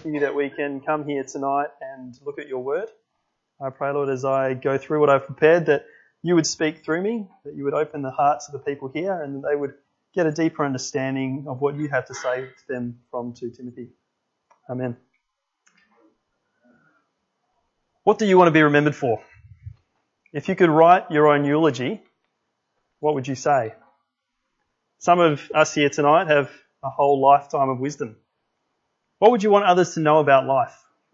you that we can come here tonight and look at your word. I pray, Lord, as I go through what I've prepared, that you would speak through me, that you would open the hearts of the people here, and that they would get a deeper understanding of what you have to say to them from 2 Timothy. Amen. What do you want to be remembered for? If you could write your own eulogy, what would you say? Some of us here tonight have a whole lifetime of wisdom. What would you want others to know about life?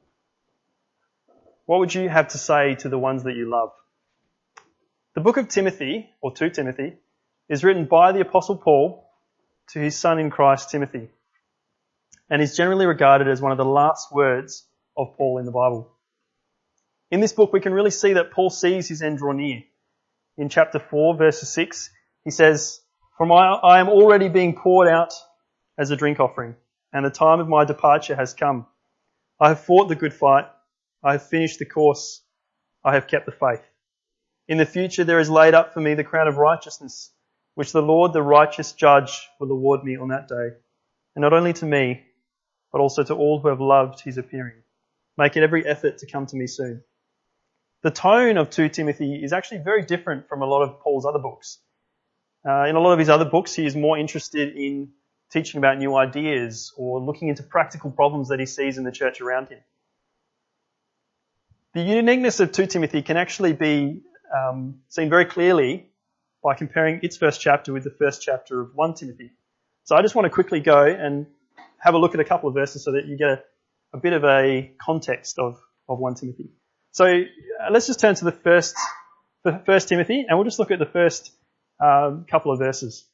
What would you have to say to the ones that you love? The book of Timothy, or 2 Timothy, is written by the Apostle Paul to his son in Christ, Timothy, and is generally regarded as one of the last words of Paul in the Bible. In this book, we can really see that Paul sees his end draw near. In chapter 4, verse 6, he says, "For I am already being poured out as a drink offering, and the time of my departure has come. I have fought the good fight. I have finished the course. I have kept the faith. In the future there is laid up for me the crown of righteousness, which the Lord, the righteous judge, will award me on that day. And not only to me, but also to all who have loved his appearing, making every effort to come to me soon." The tone of 2 Timothy is actually very different from a lot of Paul's other books. In a lot of his other books, he is more interested in teaching about new ideas or looking into practical problems that he sees in the church around him. The uniqueness of 2 Timothy can actually be seen very clearly by comparing its first chapter with the first chapter of 1 Timothy. So I just want to quickly go and have a look at a couple of verses so that you get a bit of a context of 1 Timothy. So let's just turn to the first Timothy, and we'll just look at the first couple of verses.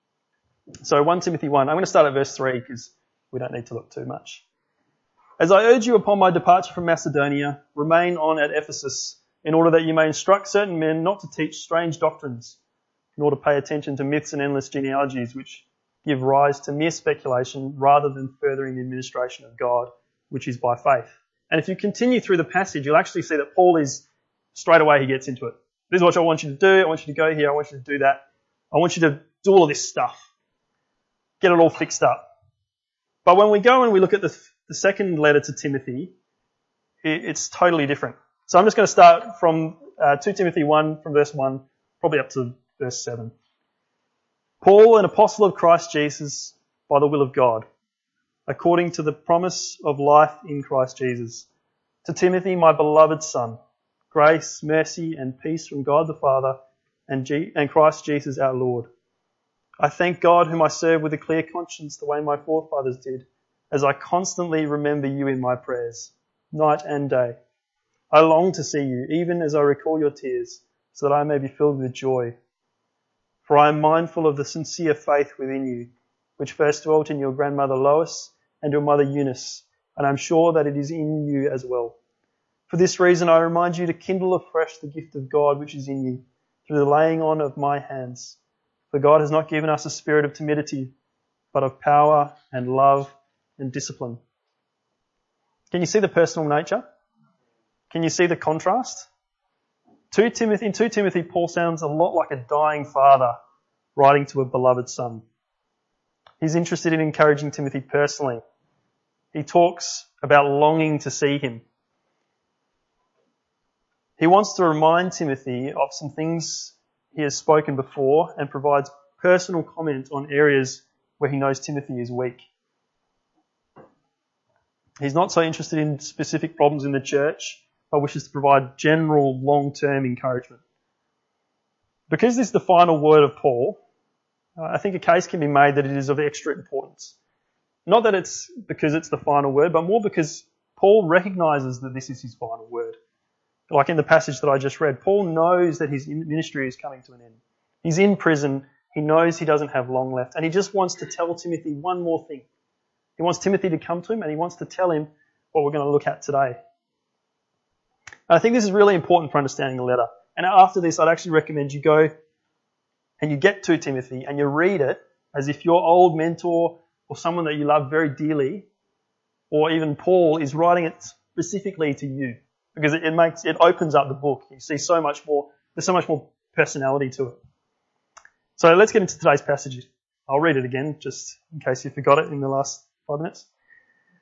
So 1 Timothy 1. I'm going to start at verse 3 because we don't need to look too much. "As I urge you upon my departure from Macedonia, remain on at Ephesus, in order that you may instruct certain men not to teach strange doctrines, nor to pay attention to myths and endless genealogies which give rise to mere speculation rather than furthering the administration of God, which is by faith." And if you continue through the passage, you'll actually see that Paul is, straight away he gets into it. This is what I want you to do. I want you to go here. I want you to do that. I want you to do all of this stuff. Get it all fixed up. But when we go and we look at the second letter to Timothy, it's totally different. So I'm just going to start from 2 Timothy 1, from verse 1, probably up to verse 7. "Paul, an apostle of Christ Jesus, by the will of God, according to the promise of life in Christ Jesus, to Timothy, my beloved son, grace, mercy, and peace from God the Father and Christ Jesus our Lord. I thank God whom I serve with a clear conscience the way my forefathers did, as I constantly remember you in my prayers, night and day. I long to see you, even as I recall your tears, so that I may be filled with joy. For I am mindful of the sincere faith within you, which first dwelt in your grandmother Lois and your mother Eunice, and I am sure that it is in you as well. For this reason I remind you to kindle afresh the gift of God which is in you, through the laying on of my hands. For God has not given us a spirit of timidity, but of power and love and discipline." Can you see the personal nature? Can you see the contrast? In 2 Timothy, Paul sounds a lot like a dying father writing to a beloved son. He's interested in encouraging Timothy personally. He talks about longing to see him. He wants to remind Timothy of some things he has spoken before and provides personal comment on areas where he knows Timothy is weak. He's not so interested in specific problems in the church, but wishes to provide general long-term encouragement. Because this is the final word of Paul, I think a case can be made that it is of extra importance. Not that it's because it's the final word, but more because Paul recognises that this is his final word. Like in the passage that I just read, Paul knows that his ministry is coming to an end. He's in prison. He knows he doesn't have long left. And he just wants to tell Timothy one more thing. He wants Timothy to come to him and he wants to tell him what we're going to look at today. And I think this is really important for understanding the letter. And after this, I'd actually recommend you go and you get 2 Timothy and you read it as if your old mentor or someone that you love very dearly, or even Paul, is writing it specifically to you. Because it opens up the book. You see so much more, there's so much more personality to it. So let's get into today's passage. I'll read it again, just in case you forgot it in the last 5 minutes.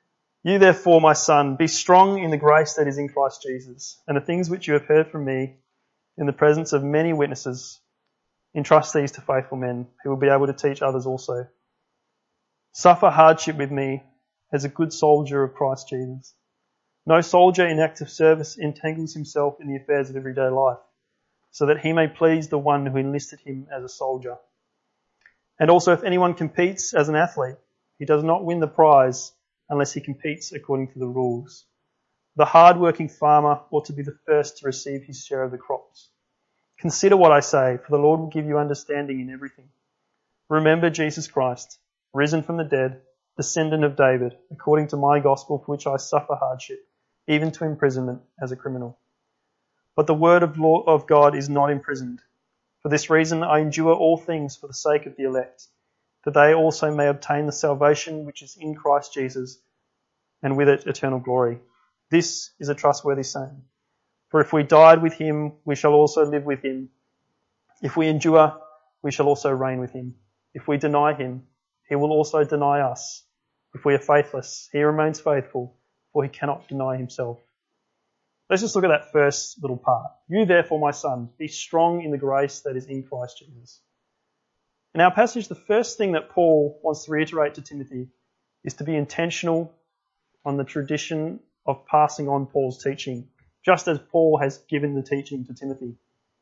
You therefore, my son, be strong in the grace that is in Christ Jesus, and the things which you have heard from me in the presence of many witnesses, entrust these to faithful men who will be able to teach others also. Suffer hardship with me as a good soldier of Christ Jesus. No soldier in active service entangles himself in the affairs of everyday life, so that he may please the one who enlisted him as a soldier. And also, if anyone competes as an athlete, he does not win the prize unless he competes according to the rules. The hard-working farmer ought to be the first to receive his share of the crops. Consider what I say, for the Lord will give you understanding in everything. Remember Jesus Christ, risen from the dead, descendant of David, according to my gospel for which I suffer hardship, even to imprisonment as a criminal. But the word of God is not imprisoned. For this reason I endure all things for the sake of the elect, that they also may obtain the salvation which is in Christ Jesus, and with it eternal glory. This is a trustworthy saying. For if we died with him, we shall also live with him. If we endure, we shall also reign with him. If we deny him, he will also deny us. If we are faithless, he remains faithful, for he cannot deny himself. Let's just look at that first little part. You therefore, my son, be strong in the grace that is in Christ Jesus. In our passage, the first thing that Paul wants to reiterate to Timothy is to be intentional on the tradition of passing on Paul's teaching, just as Paul has given the teaching to Timothy.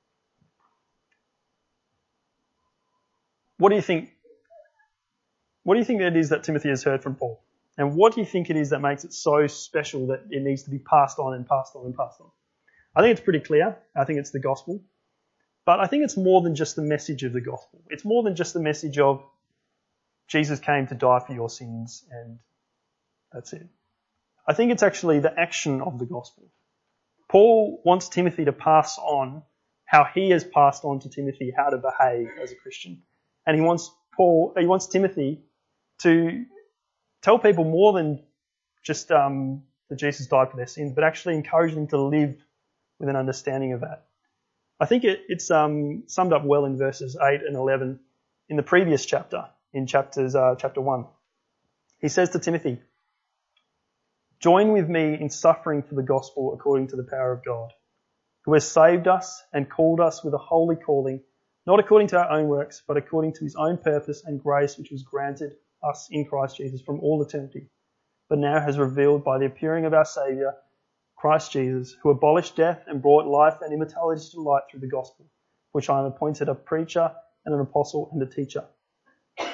What do you think it is that Timothy has heard from Paul? And what do you think it is that makes it so special that it needs to be passed on and passed on and passed on? I think it's pretty clear. I think it's the gospel. But I think it's more than just the message of the gospel. It's more than just the message of Jesus came to die for your sins and that's it. I think it's actually the action of the gospel. Paul wants Timothy to pass on how he has passed on to Timothy how to behave as a Christian. And he wants Timothy to tell people more than just that Jesus died for their sins, but actually encourage them to live with an understanding of that. I think it's summed up well in verses 8 and 11 in the previous chapter, in chapter 1. He says to Timothy, "Join with me in suffering for the gospel according to the power of God, who has saved us and called us with a holy calling, not according to our own works, but according to his own purpose and grace which was granted us in Christ Jesus from all eternity, but now has revealed by the appearing of our Saviour, Christ Jesus, who abolished death and brought life and immortality to light through the gospel, which I am appointed a preacher and an apostle and a teacher." You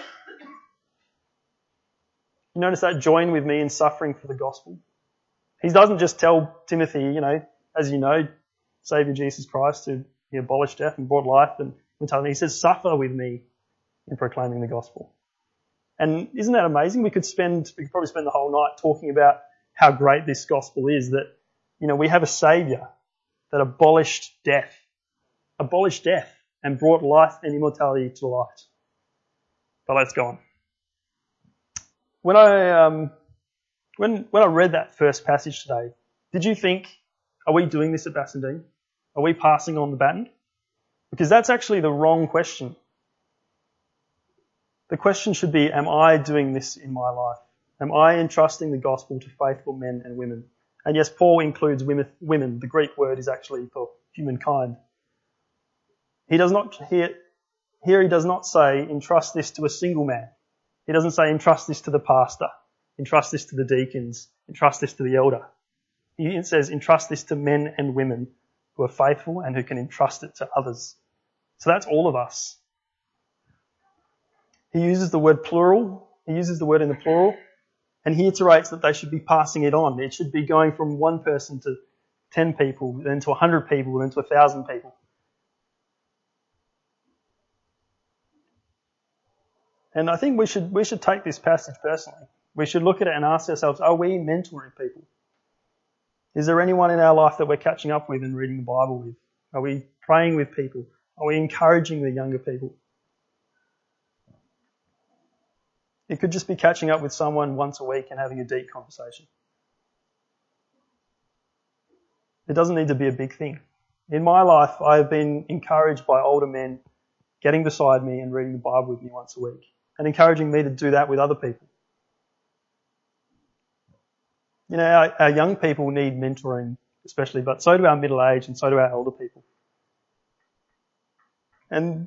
notice that? Join with me in suffering for the gospel. He doesn't just tell Timothy, as you know, Saviour Jesus Christ, who he abolished death and brought life and immortality. He says, suffer with me in proclaiming the gospel. And isn't that amazing? We could probably spend the whole night talking about how great this gospel is, that, we have a Saviour that abolished death and brought life and immortality to light. But let's go on. When I read that first passage today, did you think, are we doing this at Bassendean? Are we passing on the baton? Because that's actually the wrong question. The question should be, am I doing this in my life? Am I entrusting the gospel to faithful men and women? And yes, Paul includes women. The Greek word is actually for humankind. He does not say entrust this to a single man. He doesn't say entrust this to the pastor, entrust this to the deacons, entrust this to the elder. He says entrust this to men and women who are faithful and who can entrust it to others. So that's all of us. He uses the word plural. He uses the word in the plural, and he iterates that they should be passing it on. It should be going from one person to 10 people, then to 100 people, then to 1,000 people. And I think we should take this passage personally. We should look at it and ask ourselves, are we mentoring people? Is there anyone in our life that we're catching up with and reading the Bible with? Are we praying with people? Are we encouraging the younger people? It could just be catching up with someone once a week and having a deep conversation. It doesn't need to be a big thing. In my life, I have been encouraged by older men getting beside me and reading the Bible with me once a week and encouraging me to do that with other people. You know, our young people need mentoring especially, but so do our middle age and so do our elder people. And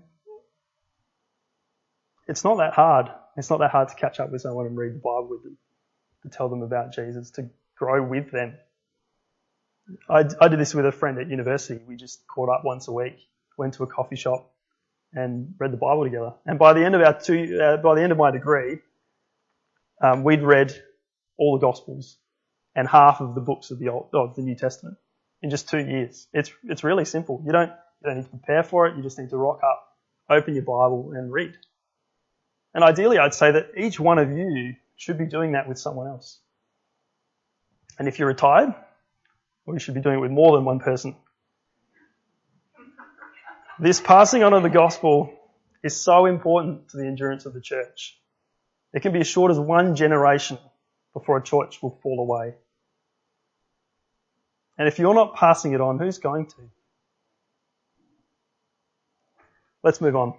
it's not that hard. It's not that hard to catch up with someone and read the Bible with them, to tell them about Jesus, to grow with them. I did this with a friend at university. We just caught up once a week, went to a coffee shop and read the Bible together. And by the end of my degree, we'd read all the Gospels and half of the books of the New Testament in just 2 years. It's really simple. You don't need to prepare for it. You just need to rock up, open your Bible and read. And ideally, I'd say that each one of you should be doing that with someone else. And if you're retired, well, you should be doing it with more than one person. This passing on of the gospel is so important to the endurance of the church. It can be as short as 1 generation before a church will fall away. And if you're not passing it on, who's going to? Let's move on.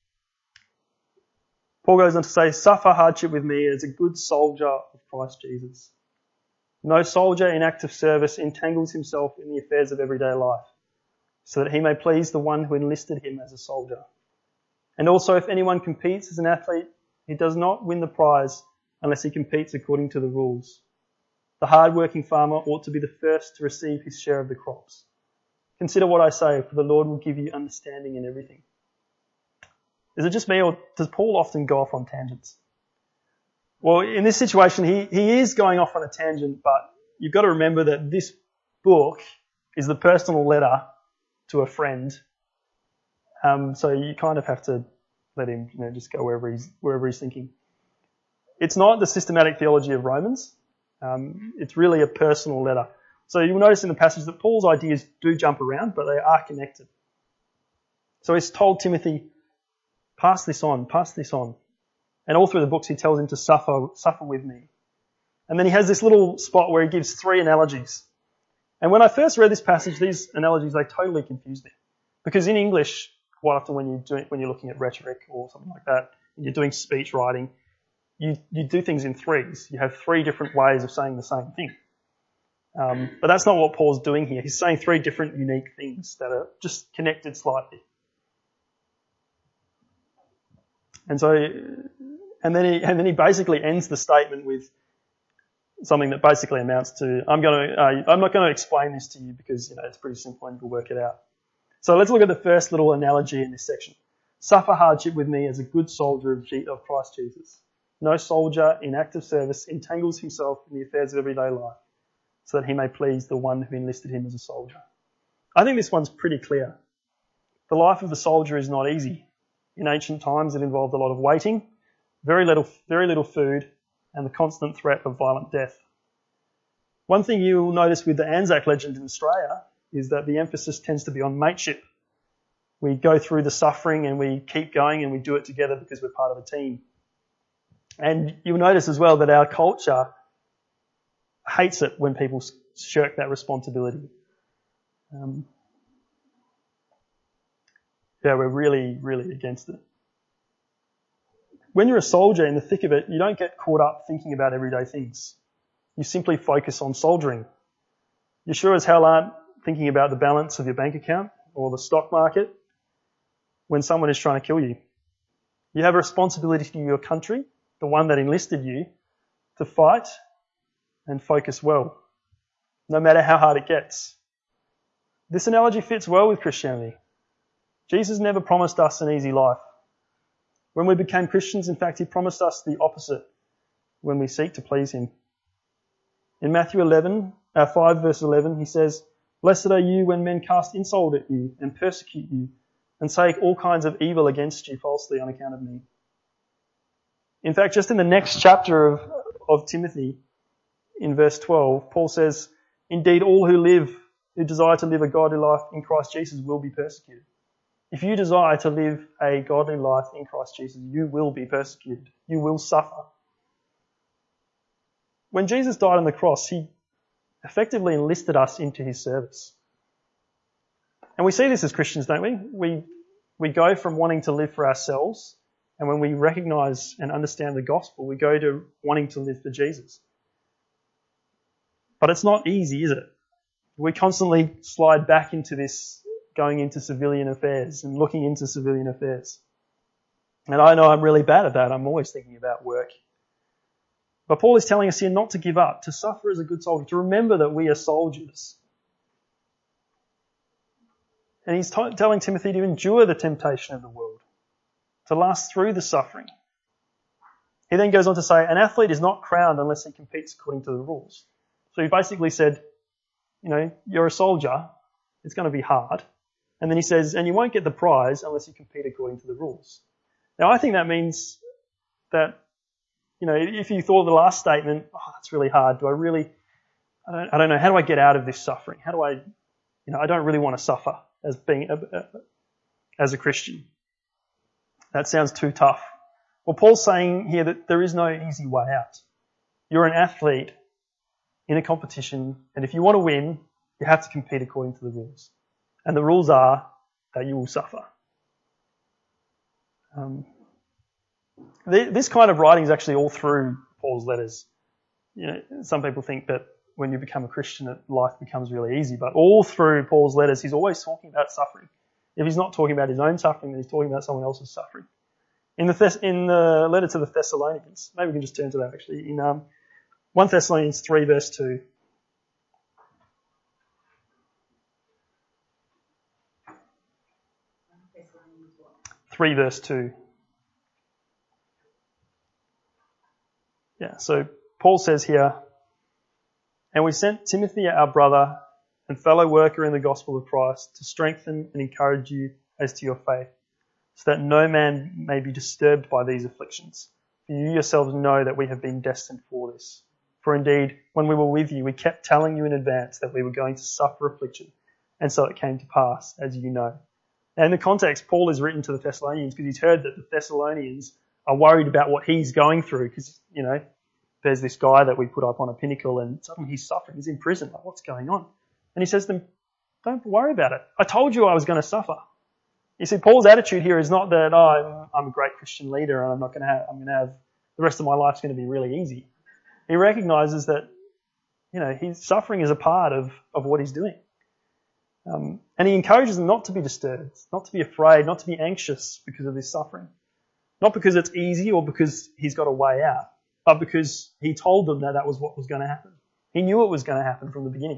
Paul goes on to say, suffer hardship with me as a good soldier of Christ Jesus. No soldier in active service entangles himself in the affairs of everyday life, so that he may please the one who enlisted him as a soldier. And also, if anyone competes as an athlete, he does not win the prize unless he competes according to the rules. The hard-working farmer ought to be the first to receive his share of the crops. Consider what I say, for the Lord will give you understanding in everything. Is it just me, or does Paul often go off on tangents? Well, in this situation, he is going off on a tangent, but you've got to remember that this book is the personal letter to a friend. So you kind of have to let him, just go wherever he's thinking. It's not the systematic theology of Romans. It's really a personal letter. So you'll notice in the passage that Paul's ideas do jump around, but they are connected. So he's told Timothy, pass this on. And all through the books he tells him to suffer with me. And then he has this little spot where he gives 3 analogies. And when I first read this passage, these analogies, they totally confused me. Because in English, quite often when you're looking at rhetoric or something like that, and you're doing speech writing, you do things in 3s. You have 3 different ways of saying the same thing. But that's not what Paul's doing here. He's saying 3 different unique things that are just connected slightly. And then he basically ends the statement with something that basically amounts to, I'm not going to explain this to you because, it's pretty simple and you'll work it out. So let's look at the first little analogy in this section. Suffer hardship with me as a good soldier of Christ Jesus. No soldier in active service entangles himself in the affairs of everyday life, so that he may please the one who enlisted him as a soldier. I think this one's pretty clear. The life of the soldier is not easy. In ancient times, it involved a lot of waiting, very little food, and the constant threat of violent death. One thing you will notice with the Anzac Legend in Australia is that the emphasis tends to be on mateship. We go through the suffering and we keep going and we do it together because we're part of a team. And you'll notice as well that our culture hates it when people shirk that responsibility. We're really, really against it. When you're a soldier in the thick of it, you don't get caught up thinking about everyday things. You simply focus on soldiering. You sure as hell aren't thinking about the balance of your bank account or the stock market when someone is trying to kill you. You have a responsibility to your country, the one that enlisted you, to fight and focus well, no matter how hard it gets. This analogy fits well with Christianity. Jesus never promised us an easy life. When we became Christians, in fact, he promised us the opposite when we seek to please him. In Matthew 5 verse 11, he says, "Blessed are you when men cast insult at you and persecute you and say all kinds of evil against you falsely on account of me." In fact, just in the next chapter of Timothy, in verse 12, Paul says, "Indeed, all who desire to live a godly life in Christ Jesus will be persecuted." If you desire to live a godly life in Christ Jesus, you will be persecuted. You will suffer. When Jesus died on the cross, he effectively enlisted us into his service. And we see this as Christians, don't we? We go from wanting to live for ourselves, and when we recognise and understand the gospel, we go to wanting to live for Jesus. But it's not easy, is it? We constantly slide back into this going into civilian affairs and looking into civilian affairs. And I know I'm really bad at that. I'm always thinking about work. But Paul is telling us here not to give up, to suffer as a good soldier, to remember that we are soldiers. And he's telling Timothy to endure the temptation of the world, to last through the suffering. He then goes on to say, an athlete is not crowned unless he competes according to the rules. So he basically said, you're a soldier, it's going to be hard. And then he says, and you won't get the prize unless you compete according to the rules. Now I think that means that, if you thought of the last statement, that's really hard. I don't know, how do I get out of this suffering? How do I don't really want to suffer as a Christian. That sounds too tough. Well, Paul's saying here that there is no easy way out. You're an athlete in a competition, and if you want to win, you have to compete according to the rules. And the rules are that you will suffer. This kind of writing is actually all through Paul's letters. Some people think that when you become a Christian, that life becomes really easy, but all through Paul's letters, he's always talking about suffering. If he's not talking about his own suffering, then he's talking about someone else's suffering. In the letter to the Thessalonians, maybe we can just turn to that actually, in 1 Thessalonians 3 verse 2. Three verse 2. Yeah, so Paul says here, and we sent Timothy, our brother and fellow worker in the gospel of Christ, to strengthen and encourage you as to your faith, so that no man may be disturbed by these afflictions. For you yourselves know that we have been destined for this. For indeed, when we were with you, we kept telling you in advance that we were going to suffer affliction, and so it came to pass, as you know. Now in the context, Paul is written to the Thessalonians because he's heard that the Thessalonians are worried about what he's going through because, there's this guy that we put up on a pinnacle and suddenly he's suffering, he's in prison, like what's going on? And he says to them, don't worry about it. I told you I was going to suffer. You see, Paul's attitude here is not that, I'm a great Christian leader and I'm going to have, the rest of my life's going to be really easy. He recognizes that, his suffering is a part of what he's doing. And he encourages them not to be disturbed, not to be afraid, not to be anxious because of this suffering. Not because it's easy or because he's got a way out, but because he told them that was what was going to happen. He knew it was going to happen from the beginning.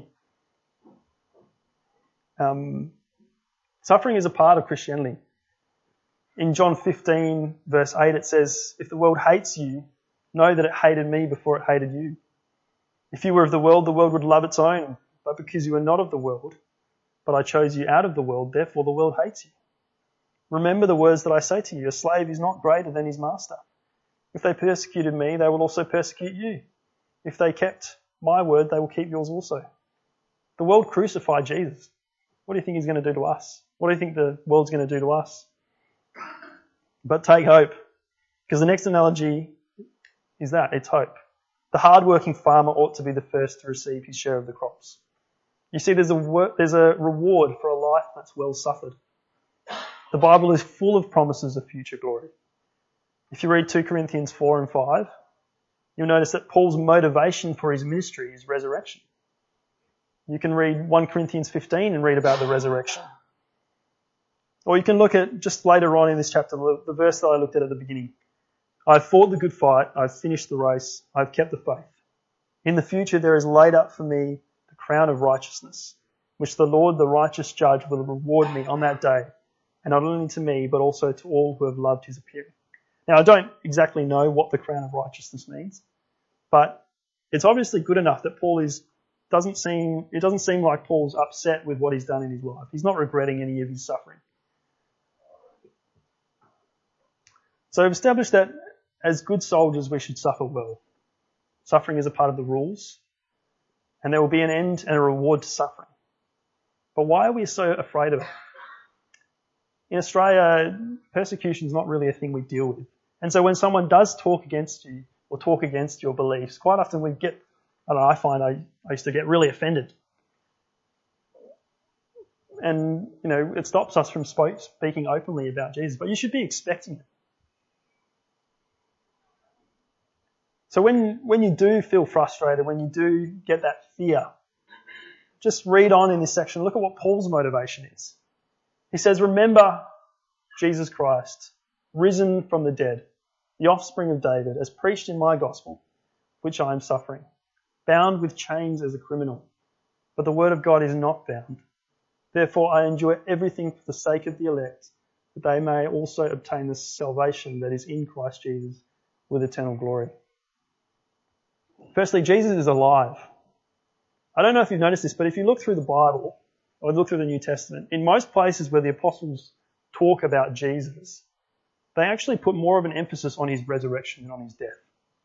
Suffering is a part of Christianity. In John 15 verse 8 it says, if the world hates you, know that it hated me before it hated you. If you were of the world would love its own, but because you are not of the world, but I chose you out of the world, therefore the world hates you. Remember the words that I say to you, a slave is not greater than his master. If they persecuted me, they will also persecute you. If they kept my word, they will keep yours also. The world crucified Jesus. What do you think he's going to do to us? What do you think the world's going to do to us? But take hope, because the next analogy is that, it's hope. The hard-working farmer ought to be the first to receive his share of the crops. You see, there's a reward for a life that's well suffered. The Bible is full of promises of future glory. If you read 2 Corinthians 4 and 5, you'll notice that Paul's motivation for his ministry is resurrection. You can read 1 Corinthians 15 and read about the resurrection. Or you can look at, just later on in this chapter, the verse that I looked at the beginning. I've fought the good fight, I've finished the race, I've kept the faith. In the future there is laid up for me the crown of righteousness, which the Lord, the righteous judge, will reward me on that day, and not only to me, but also to all who have loved his appearing. Now, I don't exactly know what the crown of righteousness means, but it's obviously good enough that it doesn't seem like Paul's upset with what he's done in his life. He's not regretting any of his suffering. So we've established that as good soldiers we should suffer well. Suffering is a part of the rules, and there will be an end and a reward to suffering. But why are we so afraid of it? In Australia, persecution is not really a thing we deal with. And so when someone does talk against you or talk against your beliefs, quite often I find I used to get really offended. And, it stops us from speaking openly about Jesus, but you should be expecting it. So when you do feel frustrated, when you do get that fear, just read on in this section. Look at what Paul's motivation is. He says, remember Jesus Christ, risen from the dead, the offspring of David, as preached in my gospel, which I am suffering, bound with chains as a criminal. But the word of God is not bound. Therefore I endure everything for the sake of the elect, that they may also obtain the salvation that is in Christ Jesus with eternal glory. Firstly, Jesus is alive. I don't know if you've noticed this, but if you look through the Bible, or look through the New Testament, in most places where the apostles talk about Jesus, they actually put more of an emphasis on his resurrection than on his death.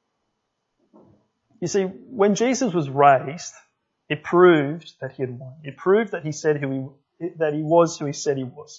You see, when Jesus was raised, it proved that he had won. It proved that he was who he said he was.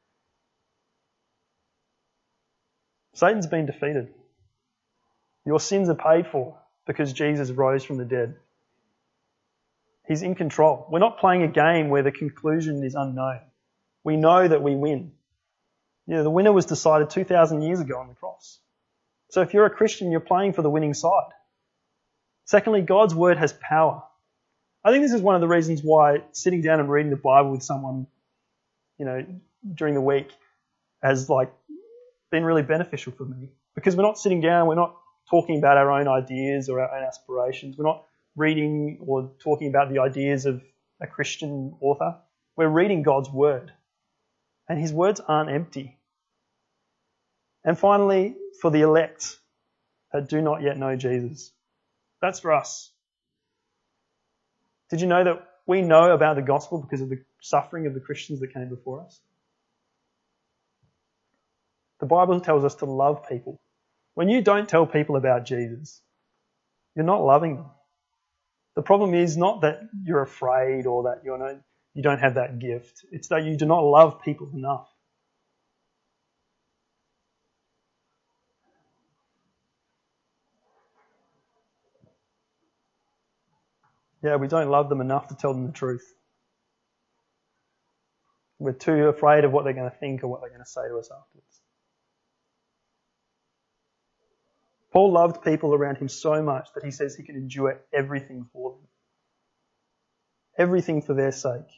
Satan's been defeated. Your sins are paid for because Jesus rose from the dead. He's in control. We're not playing a game where the conclusion is unknown. We know that we win. The winner was decided 2,000 years ago on the cross. So if you're a Christian, you're playing for the winning side. Secondly, God's word has power. I think this is one of the reasons why sitting down and reading the Bible with someone, during the week has been really beneficial for me. Because we're not sitting down, we're not talking about our own ideas or our own aspirations. We're not reading or talking about the ideas of a Christian author. We're reading God's word. And his words aren't empty. And finally, for the elect that do not yet know Jesus. That's for us. Did you know that we know about the gospel because of the suffering of the Christians that came before us? The Bible tells us to love people. When you don't tell people about Jesus, you're not loving them. The problem is not that you're afraid or that you don't have that gift. It's that you do not love people enough. Yeah, we don't love them enough to tell them the truth. We're too afraid of what they're going to think or what they're going to say to us afterwards. Paul loved people around him so much that he says he can endure everything for them. Everything for their sake.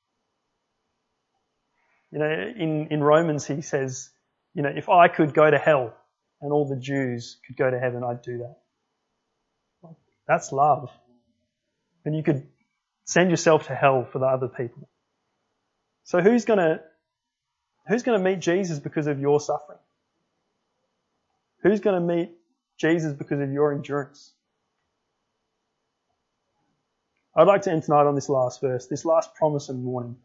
In Romans he says, if I could go to hell and all the Jews could go to heaven, I'd do that. That's love. And you could send yourself to hell for the other people. So who's going to meet Jesus because of your suffering? Who's going to meet Jesus because of your endurance? I'd like to end tonight on this last verse, this last promise and warning.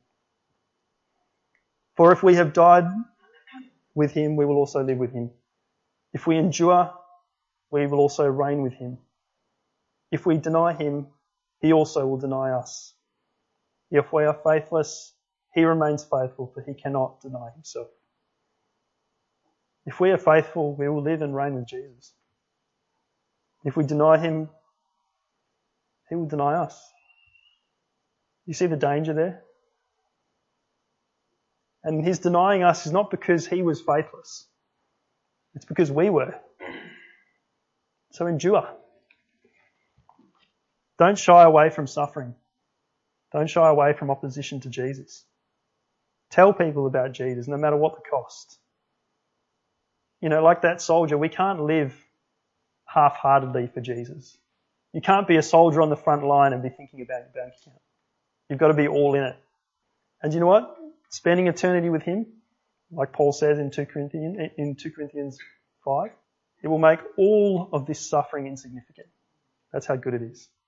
For if we have died with him, we will also live with him. If we endure, we will also reign with him. If we deny him, he also will deny us. If we are faithless, he remains faithful, for he cannot deny himself. If we are faithful, we will live and reign with Jesus. If we deny him, he will deny us. You see the danger there? And his denying us is not because he was faithless. It's because we were. So endure. Don't shy away from suffering. Don't shy away from opposition to Jesus. Tell people about Jesus, no matter what the cost. Like that soldier, we can't live half-heartedly for Jesus. You can't be a soldier on the front line and be thinking about your bank account. You've got to be all in it. And you know what? Spending eternity with him, like Paul says in 2 Corinthians 5, it will make all of this suffering insignificant. That's how good it is.